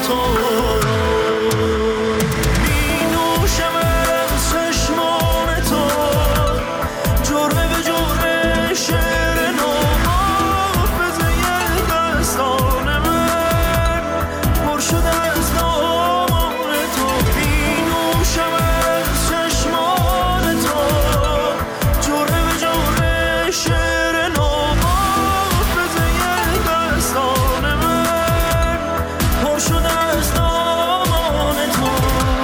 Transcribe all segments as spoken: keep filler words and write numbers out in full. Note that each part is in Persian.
تو می نوشم از چشمان تو جرعه به جرعه شعر نو حافظه دستان من پر شده از دامان تو می نوشم از چشمان تو جرعه به جرعه شعر نو حافظه دستان من پر شده از دامان تو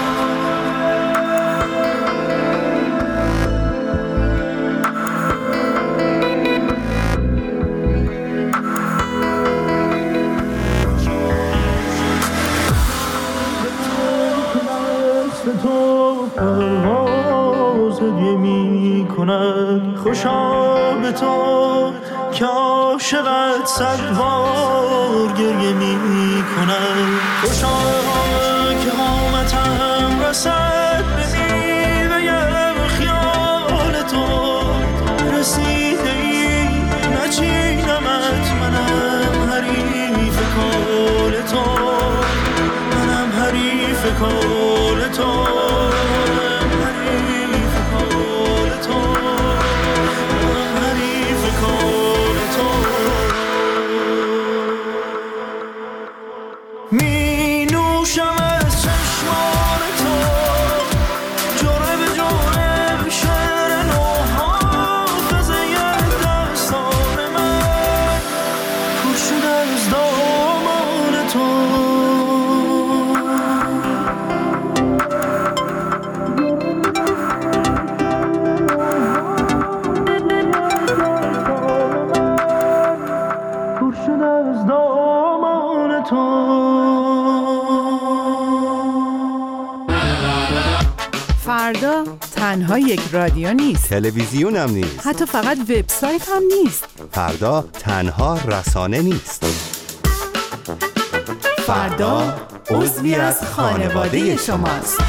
تو پرواز دیگه می کند خوشا به تو که عاشقت صد بار گریه می کند خوشا که قامتم رسد به میوه خیال تو رسیده ای نچینمت منم حریف کال تو منم حریف کال تو حریف کال تو حریف کال تو می نوشم از چشمان تو جرعه به جرعه شعر نو حافظه دستان من پر شده از دامان تو فردا تنها یک رادیو نیست، تلویزیون هم نیست، حتی فقط وبسایت هم نیست. فردا تنها رسانه نیست. فردا عضوی از خانواده شماست.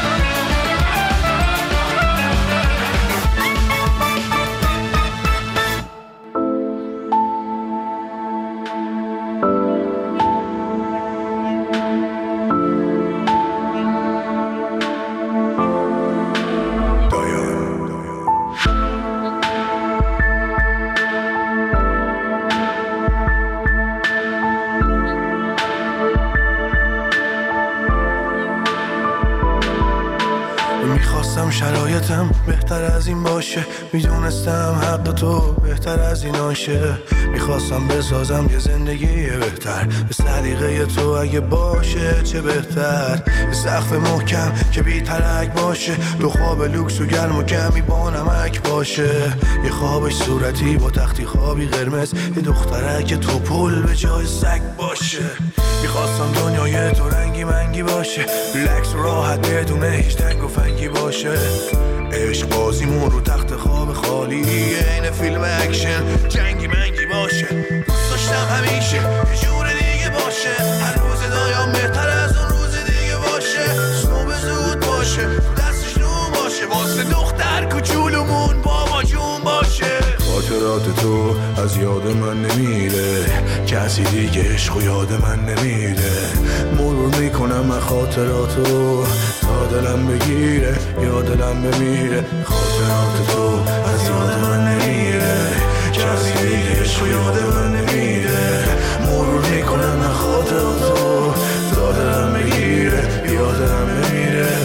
میخواستم شرایطم بهتر از این باشه، میدونستم حق تو بهتر از این آشه، میخواستم بسازم یه زندگی بهتر به سلیقه تو اگه باشه چه بهتر، سقف محکم که بی ترک باشه، دو خواب لوکس و گرم و کمی با نمک باشه، یه خوابش صورتی با تختی خوابی قرمز، یه دخترک تو پول به جای سگ باشه، میخواستم دنیای تو رنگی منگی باشه، ریلکس و راحت بدون هیچ تنگ و فنگی باشه، عشق بازیمون رو تخت خواب خالی این فیلم اکشن جنگی منگی باشه، دوست داشتم همیشه یه جور دیگه باشه، هر روز دایم بهتر از اون روز دیگه باشه، صبح زود باشه دستش نون باشه، واسه دختر کوچولومون بابا جون باشه، خاطرات تو از یاد من نمیره، کسی دیگه عشق و یاد من نمیره، مرور میکنم من خاطراتو تا دلم بگیره یا دلم بمیره، خاطرات تو از یاد من نمیره، کسی دیگه عشق و یاد من نمیره، مرور میکنم من خاطراتو تا دلم بگیره یا دلم بمیره.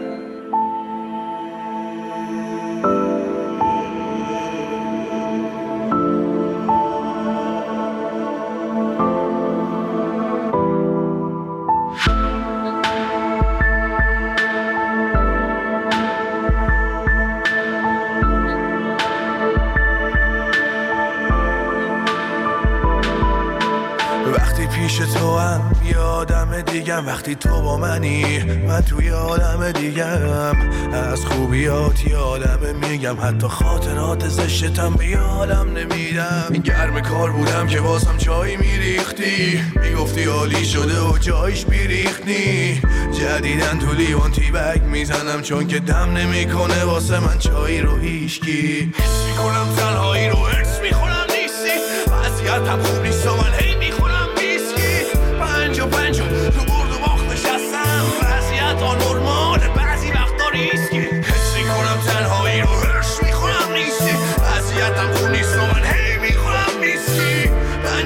وقتی پیش تو هم یه آدم دیگم، وقتی تو با منی من توی عالم دیگم، از خوبیات یه عالمه میگم، حتی خاطرات زشتم به عالم نمیدم، گرم کار بودم که واسم چای میریختی، میگفتی عالی شده و جایش بیریختی، جدیدن تو لیوان تی بگ میزنم چون که دم نمیکنه واسه من چای رو هیشکی، حس میکنم تنهایی رو ارس میخونم نیستی، وضعیتم خوب نیست و من هی میخونم ویسکی، پنج و پنج و تو برد و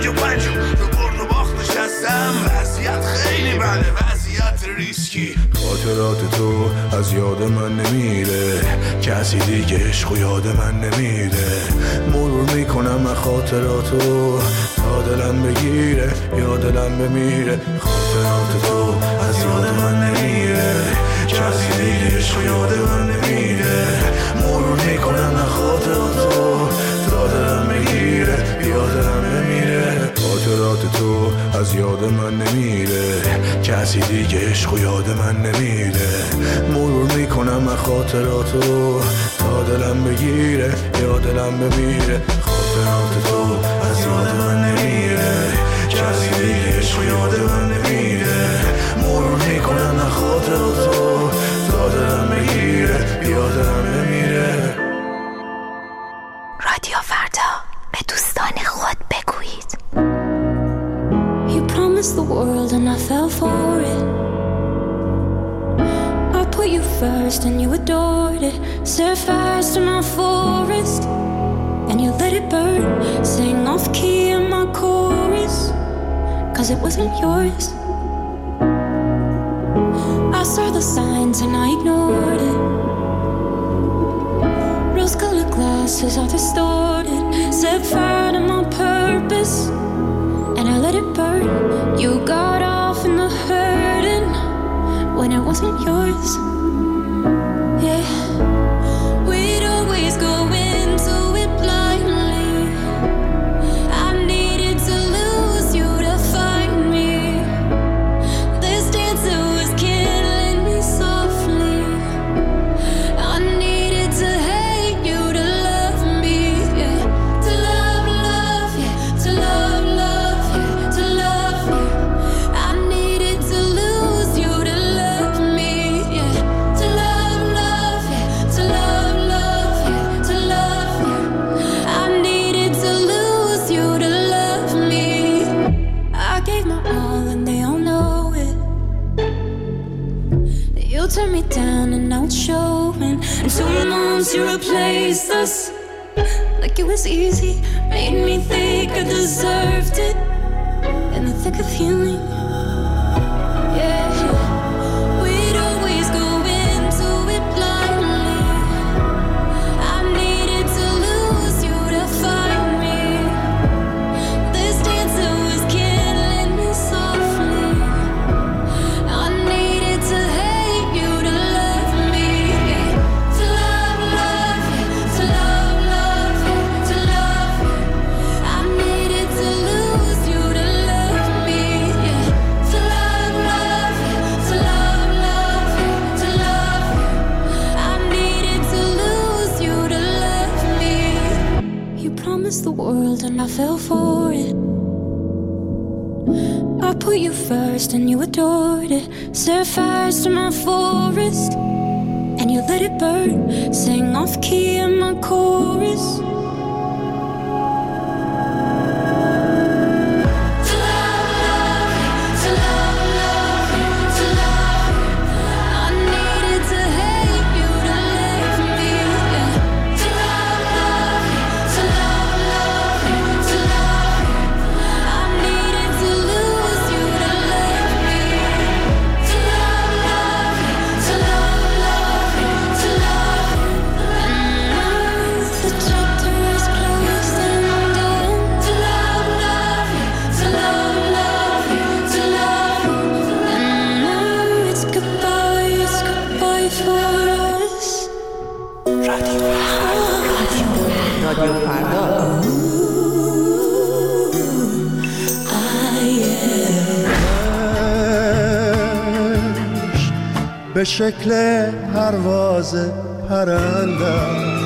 و پنج رو برد و باخت نشستم. وضعیت خیلی بده، وضعیت ریسکی. خاطرات تو از یاد من نمیره، کسی دیگه عشق و یاد من نمیره. مرور میکنم من خاطراتو تا دلم بگیره یا دلم بمیره. خاطرات تو از یاد من نمیره، کسی دیگه عشق و یاد من نمیره. مرور میکنم من خاطراتو تا دلم بگیره یا دلم بمیره. خاطرات تو از یاد من نمیره، کسی دیگه عشق و یاد من نمیره. مرور میکنم من خاطراتو تا دلم بگیره یا دلم بمیره. خاطرات تو از یاد من نمیره، کسی دیگه عشق و یاد من نمیره. مرور میکنم من خاطراتو تا دلم بگیره یا دلم بمیره. رادیو فردا، به دوستان خود بگویید. You promised the world and I fell for it. I put you first and you adored it. Set fires to my forest and you let it burn. Sang off key in my chorus, cause it wasn't yours. I saw the signs and I ignored it. Rose-colored glasses are distorted. Set fire to my purpose and I let it burn. You got off in the hurting when it wasn't yours. Yeah, we'd always go into it blindly. I needed to lose you to find me. This dancer was killing me softly. I needed to hate you to love me, yeah. To love, love, yeah. To love, love, yeah. To love you. I needed to lose you to love me, yeah. To love, love, yeah. To love, love, yeah. To love you. I needed to lose you to love me. I gave my all and they all know it. You turned me down and now it's showing. In two months you replaced us like it was easy. Made me think I deserved it in the thick of healing. Yeah, we'd always go into it blindly. I needed to lose you to find me. This dancer was killing me softly. I needed to hate you to love me, yeah. To love, love, yeah. To love, love, yeah. To love you. I needed to lose you to love me, yeah. To love, love, yeah. To love, love, yeah. To love you. I needed to lose you to love me. You promised the world and I fell for it. I put you first and you adored it. Set fires to my forest and you let it burn. Sang off key in my chorus. To love, love, to love, love, to love you. I needed to hate you to love me, yeah. To love, love, to love, love, to love you. I needed to lose you to love me. To love, love, to love, love, to love you. And now the chapter is closed and I'm done. To love, love, to love, love, to love you. And now it's goodbye, it's goodbye for us. رادیو فردا. به شکل پرواز پرندم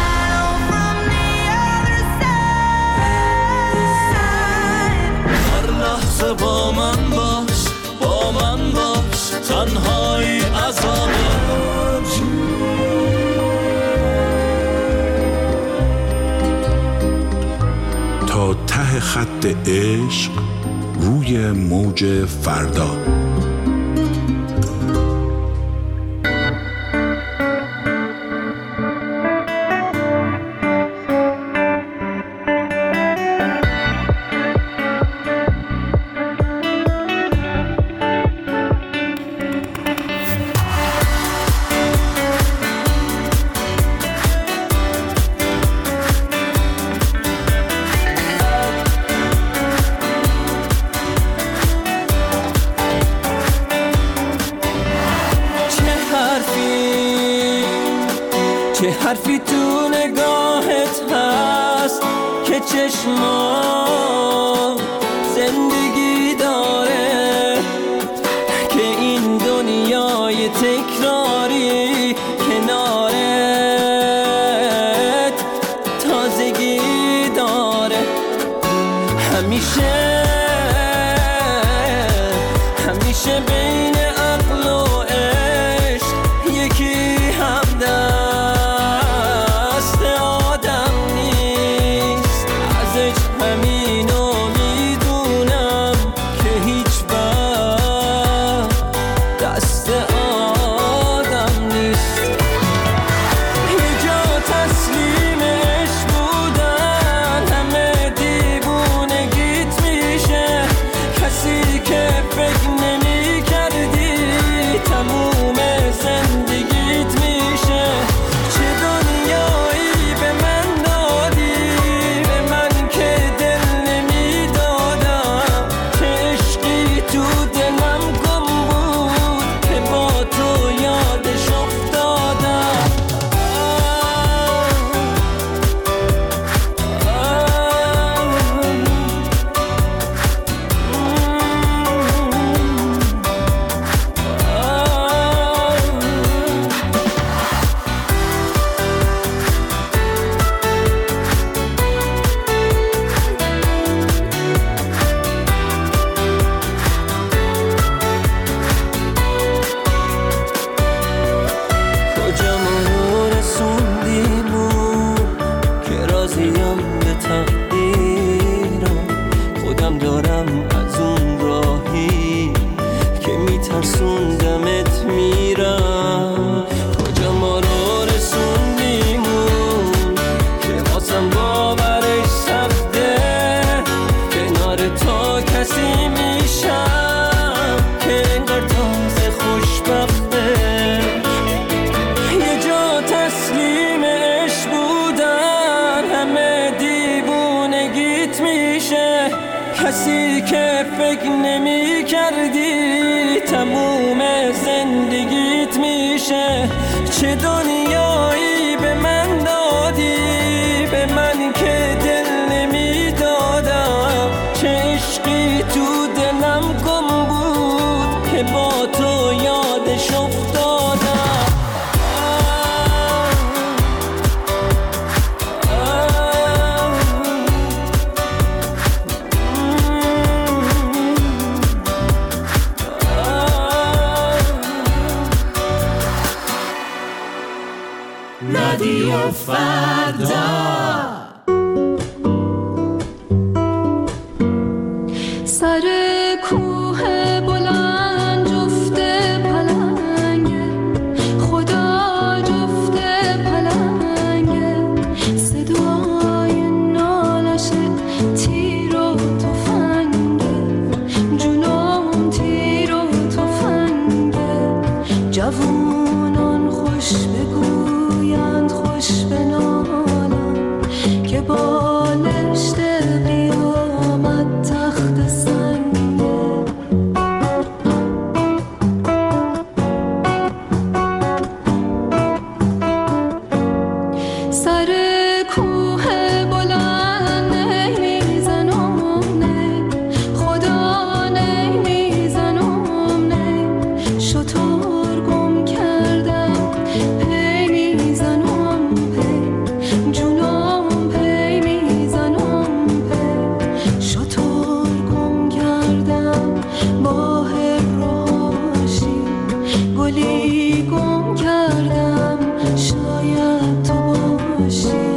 هر لحظه با من باش، با من باش، تنهایی عذابه. تا ته خط عشق روی موج فردا. حرفی تو نگاهت هست که چشمام زندگی داره، که این دنیای تکراری کنارت تازگی داره. همیشه همیشه بین عقل و عشق یکی هم دست آدم نیست. ازش همینو میدونم که هیچ وقت دست آدم نیست. یه جا تسلیم عشق بودن همه دیوونگیت میشه، کسی که فکر نمی کردی تموم زندگیت میشه. چه دنیایی به من دادی، به من که دل نمی دادم، چه عشقی تو دلم گم بود که با تو یادش افتادم. کجا ما رو رسوندیمون که راضیم به تقدیرم، خودم دارم از اون راهی که میترسوندمت میرم. کجا ما رو رسوندیمون که واسم باورش سخته، کنار تو کسی میشم که انگار تازه خوشبخته. یه جا تسلیم عشق بودن همه دیوونگیت میشه، کسی که فکر نمی کردی تموم زندگیت میشه. چه دنیایی به من دادی، به من که دل نمی دادم، چه عشقی تو دلم گم بود که با تو یادش افتادم. رادیو فردا. سر کوه بلند جفته پلنگه، خدا جفته پلنگه، صدای نالش تیر و تفنگه، جنون تیر و تفنگه. جوونان خوش بگویند خوش بنالن که بالشت قیامت تخت سنگه. سر کوه بلند نمیزنم نه، خدا نمیزنم نه، شطور گم کردم پی میزنم پی، جونم پی میزنم پی، شطور گم کردم با هرهاشی، گلی گم کردم شاید تو باشی.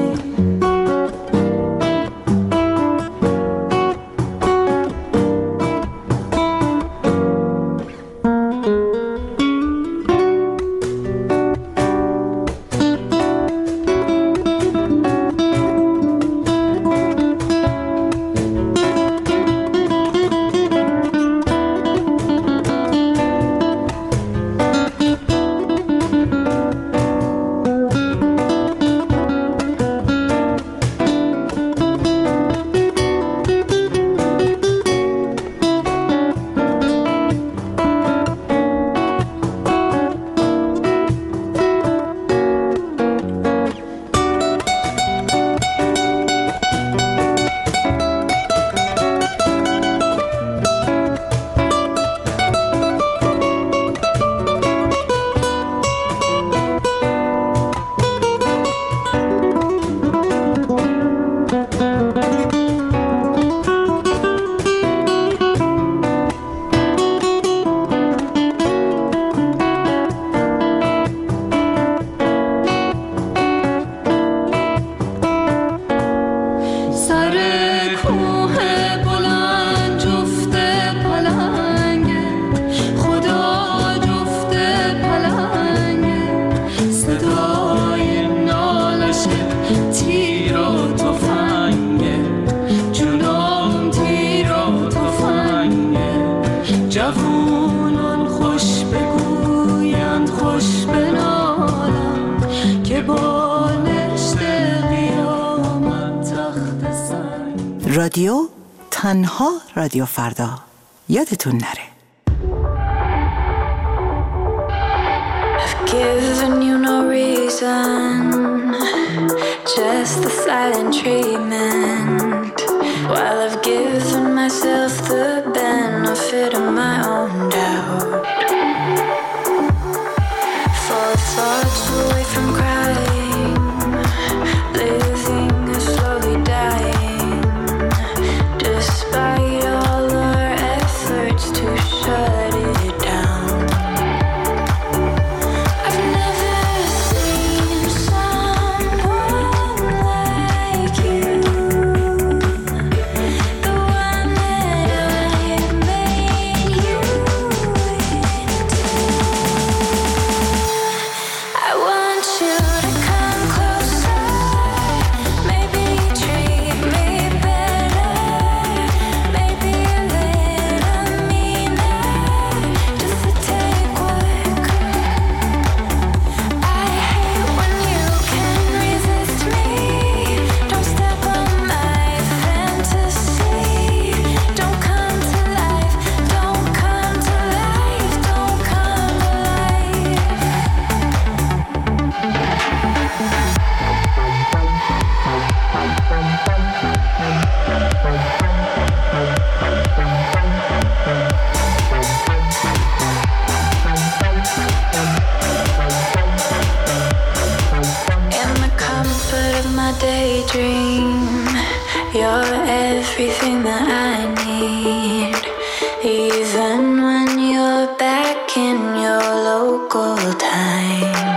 خوش بگویند خوش بنالند که بالشت قیامت تخت سنگ. رادیو تنها رادیو فردا، یادتون نره. I've given you no reason, just the silent treatment, while I've given myself the benefit of my own doubt. For thoughts away from crying, living is slowly dying, despite all our efforts to shut it down. I've never seen someone like you, the one that I've made you into. I want you to come closer, maybe treat me better, maybe a little meaner, just to take what could. I hate when you can resist me. Don't step on my fantasy. Don't come to life, don't come to life, don't come to life. In the comfort of my daydream, you're everything that I need. Even when you're back in your local time,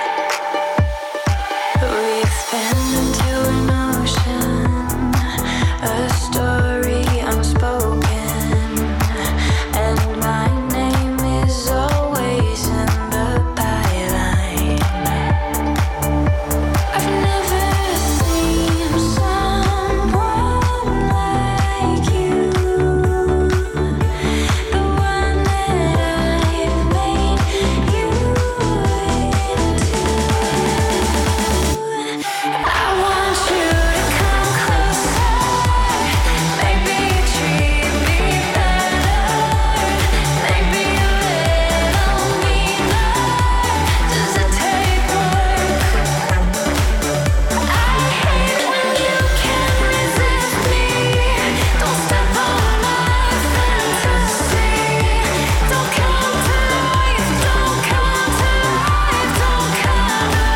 we expand into an ocean, a story unspoken, and my name is always in the byline. I've never seen someone like you, the one that I've made you into. I want you to come closer, maybe treat me better, maybe a little meaner, does it take work? I hate when you can't resist me. Don't step on my fantasy. Don't come to life, don't come to life, don't come to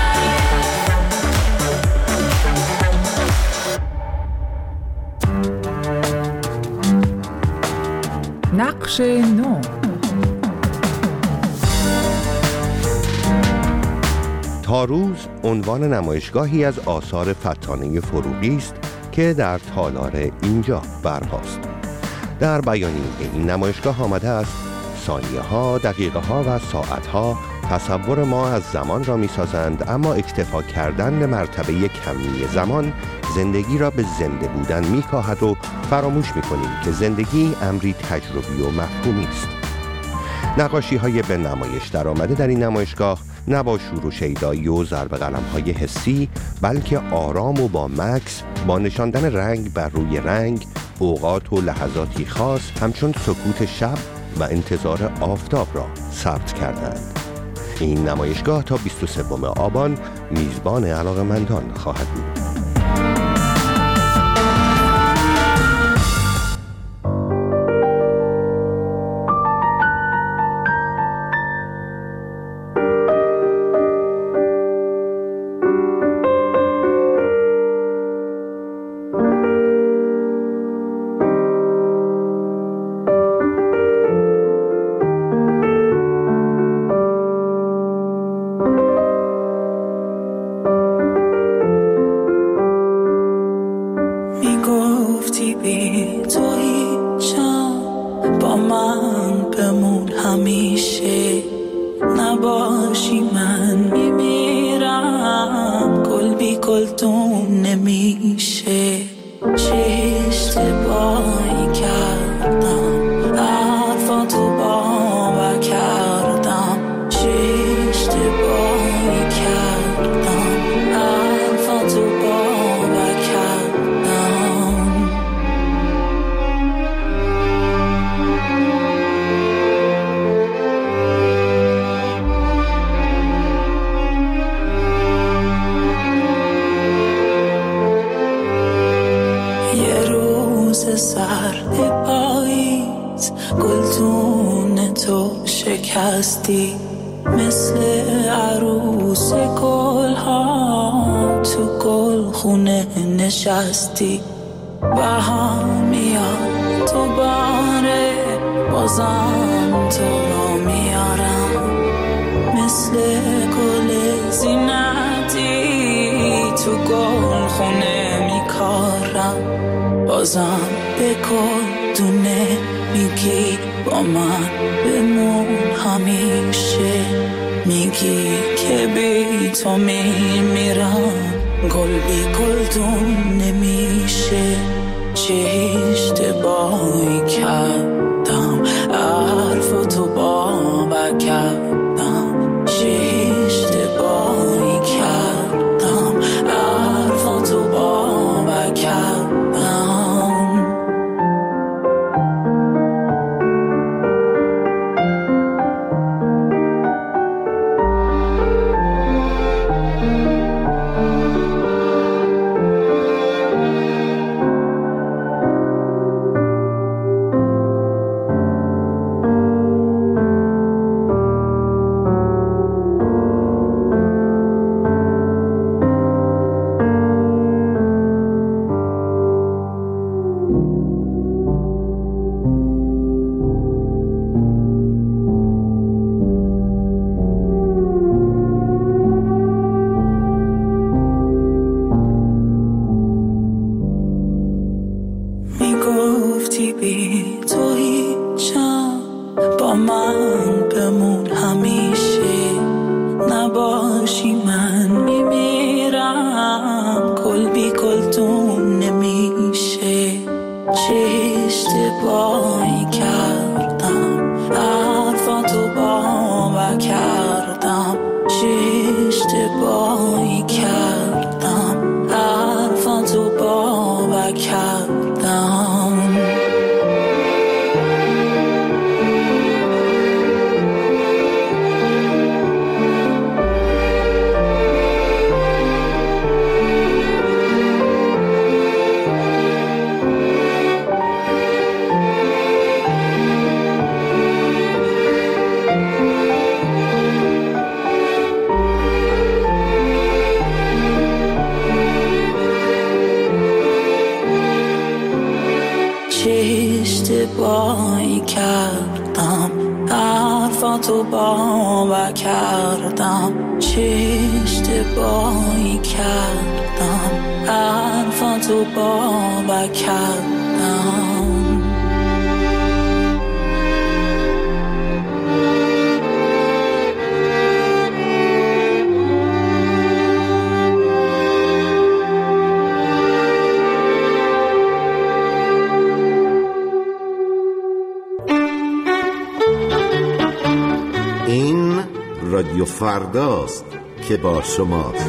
life. نقش نو. تاروز عنوان نمایشگاهی از آثار فتانه فروغی است که در تالار اینجا برپاست. در بیانیه این نمایشگاه آمده است ثانیه ها، دقیقه ها و ساعت ها تصور ما از زمان را می سازند، اما اکتفا کردن به مرتبه کمی زمان زندگی را به زنده بودن می کاهد و فراموش می کنیم که زندگی امری تجربی و مفهومی است. نقاشی های به نمایش در آمده در این نمایشگاه نه با شور و شیدایی و ضرب قلم های حسی، بلکه آرام و با مکث، با نشاندن رنگ بر روی رنگ، اوقات و لحظاتی خاص همچون سکوت شب و انتظار آفتاب را ثبت کردند. این نمایشگاه تا بیست و سوم آبان میزبان علاقه‌مندان خواهد بود. اشتباهی کردم، حرفاتو باور گلدون تو شکستی، مثل عروس گل ها تو گل خونه نشستی. بها میاد تو باره، بازم تو رو میارم، مثل گل زینتی تو گل خونه میکارم. بازم به گلدونه میگی با من بمون همیشه، میگی که بی تو میمیرم، گل بی گلدون نمیشه. چه اشتباهی کردم، حرفاتو باور کردم. چه اشتباهی کردم، حرفاتو باور کردم. اشتباهی کردم، حرفاتو باور کردم. چه اشتباهی کردم، حرفاتو باور کردم. رادیو فرداست که با شماست.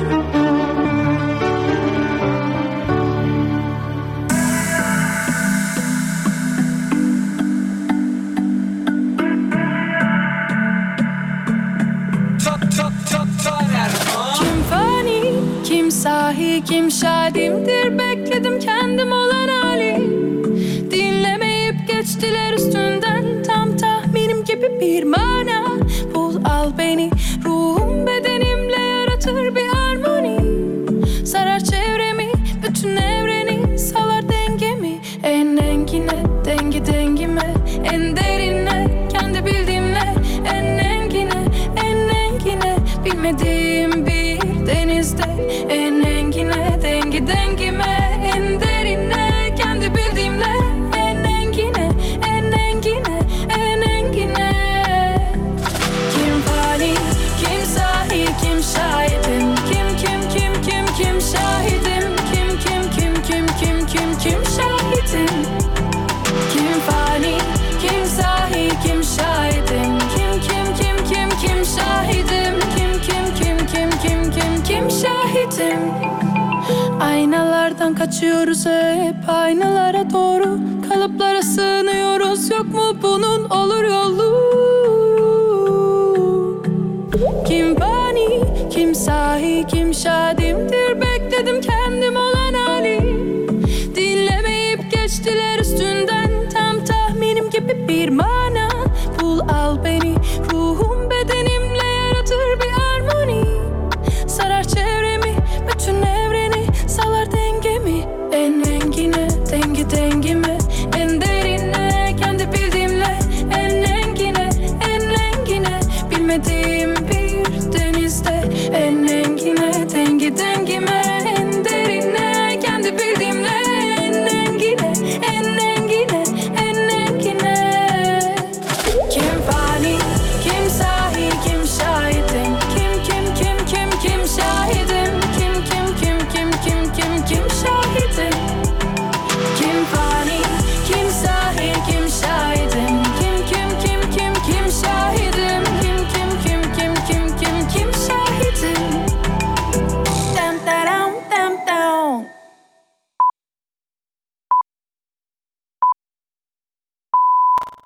Kim fani, kim sahi, kim şadimdir, bekledim kendim olan hali. Dinlemeyip geçtiler üstünden, tam tahminim gibi bir mana. Bul al beni, ruhum bedenimle yaratır bir harmoni. Sarar çevremi, bütün evreni, salar dengemi. En engine, dengi dengime, en derine, kendi bildiğimle. En engine, en engine, bilmediğim bir denizde. En engine, dengi dengime, en derine, kendi bildiğimle. En engine, en engine, en engine. Kim fani, kim sahi, kim şahidim. Kim kim kim kim kim şahidim. Kim kim kim kim kim kim kim şahidim. Kim fani, kim sahi, kim şahidim. Kim kim kim kim kim şahidim. Kim kim kim kim kim kim kim şahidim. Aynalardan kaçıyoruz hep, aynalara doğru, kalıplara sığınıyoruz.